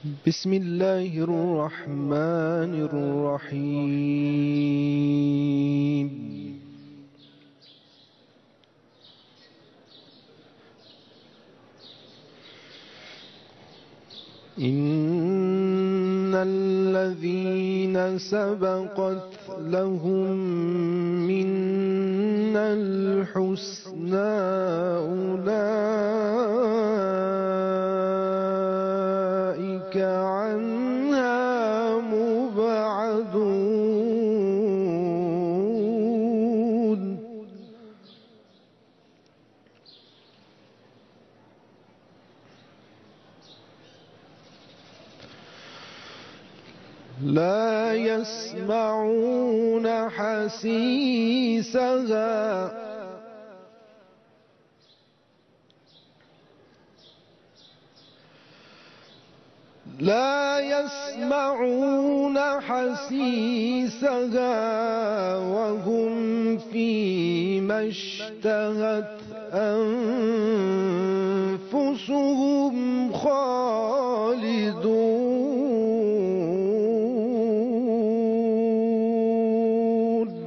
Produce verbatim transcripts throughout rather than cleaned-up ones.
بسم الله الرحمن الرحيم. إن الذين سبقت لهم منا الحسنى أولئك عنها مبعدون. لا يسمعون حسيسها لا يسمعون حسيسها وهم فيما اشتهت أنفسهم خالدون.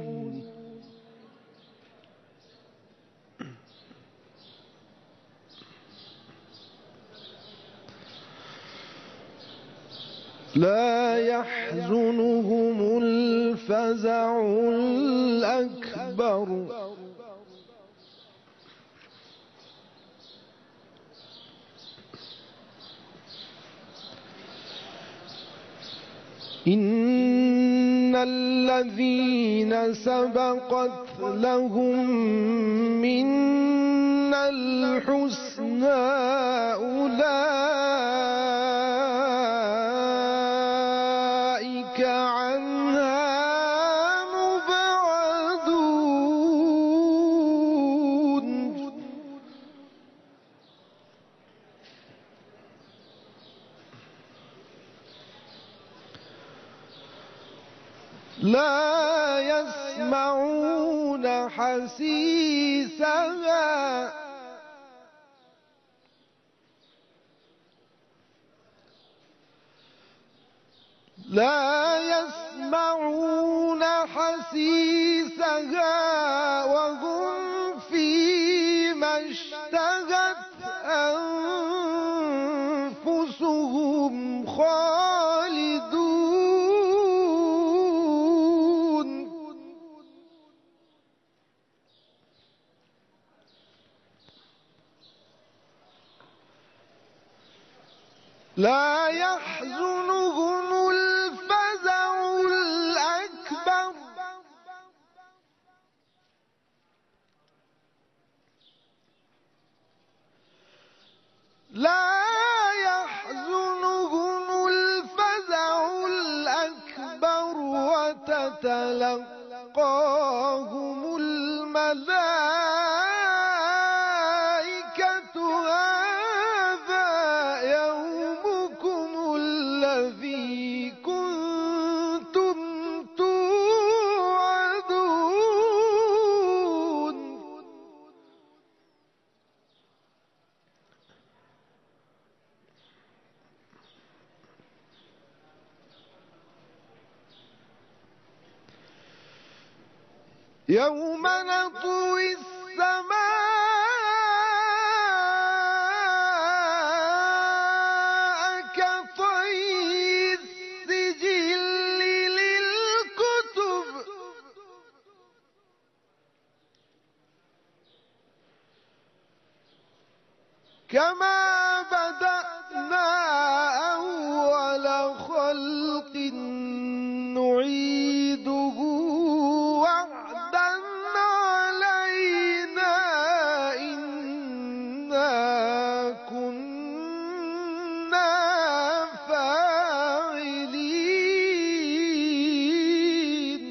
لا يحزنهم الفزع الأكبر إن الذين سبقت لهم منا الحسنى أولئك عنها مبعدون. لا يسمعون حسيسها لا يسمعون حسيسها وهم فيما اشتهت أنفسهم خالدون. لا يحزنهم الفزع الأكبر لا يحزنهم الفزع الأكبر وتتلقاهم الملائكة هذا يومكم الذي كنتم توعدون. يوم نطوي السماء كطي السجل للكتب كما بدأنا أول خلق نعيده وعدا علينا إنا كنا فاعلين.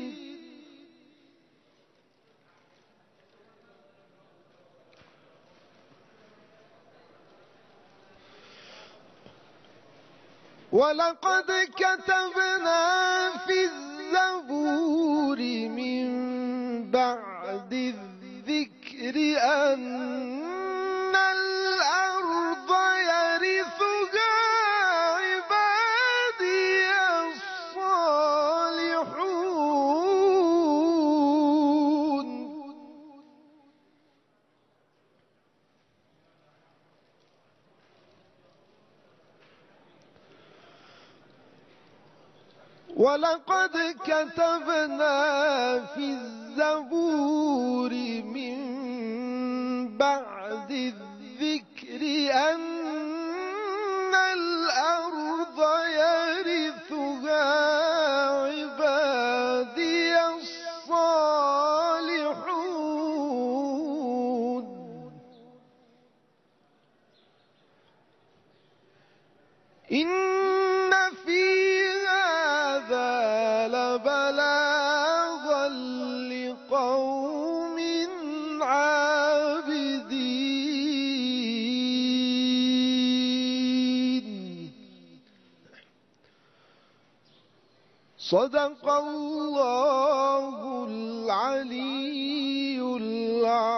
ولقد كتبنا في الزبور من بعد الذكر أن الأرض يرثها عبادي ولقد كتبنا في الزبور من بعد الذكر أن الأرض يرثها عبادي الصالحون إن في هذا لبلاغا لقوم عابدين. صدق الله العلي العظيم.